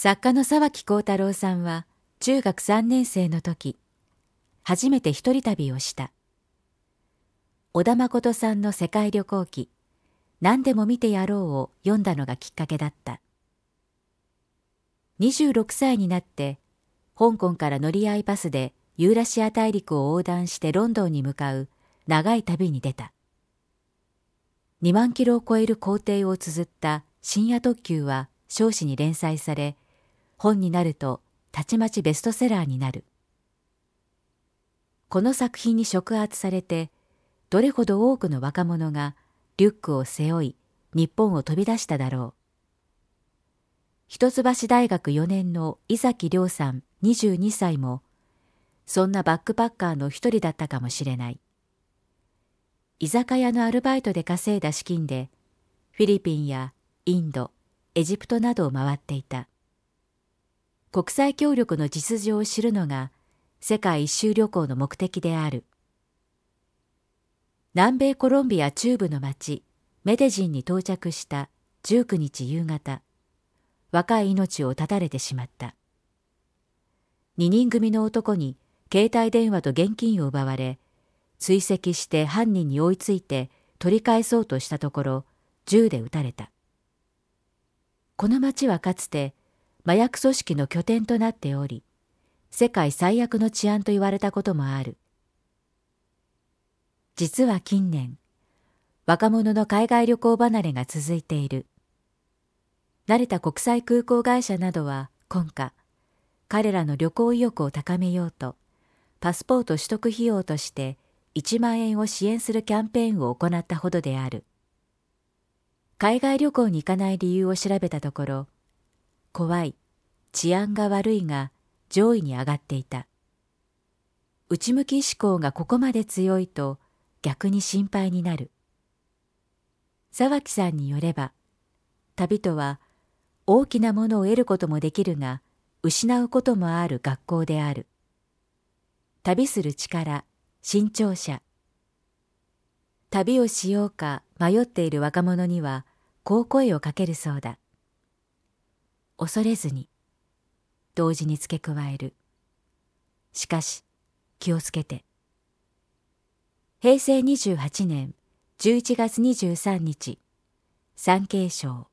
作家の沢木耕太郎さんは中学3年生の時、初めて一人旅をした。小田誠さんの世界旅行記、何でも見てやろうを読んだのがきっかけだった。26歳になって、香港から乗り合いバスでユーラシア大陸を横断してロンドンに向かう長い旅に出た。2万キロを超える行程を綴った深夜特急は彰子に連載され、本になるとたちまちベストセラーになる。この作品に触発されて、どれほど多くの若者がリュックを背負い、日本を飛び出しただろう。一橋大学4年の井崎亮さん22歳も、そんなバックパッカーの一人だったかもしれない。居酒屋のアルバイトで稼いだ資金で、フィリピンやインド、エジプトなどを回っていた。国際協力の実情を知るのが世界一周旅行の目的である。南米コロンビア中部の町メデジンに到着した19日夕方、若い命を絶たれてしまった。2人組の男に携帯電話と現金を奪われ、追跡して犯人に追いついて取り返そうとしたところ、銃で撃たれた。この町はかつて麻薬組織の拠点となっており、世界最悪の治安と言われたこともある。実は近年、若者の海外旅行離れが続いている。成田国際空港会社などは今夏、彼らの旅行意欲を高めようと、パスポート取得費用として1万円を支援するキャンペーンを行ったほどである。海外旅行に行かない理由を調べたところ、怖い、治安が悪いが上位に上がっていた。内向き思考がここまで強いと逆に心配になる。沢木さんによれば、旅とは大きなものを得ることもできるが、失うこともある学校である。旅する力、新潮社。旅をしようか迷っている若者には、こう声をかけるそうだ。恐れずに、同時に付け加える。しかし、気をつけて。平成28年11月23日、産経省。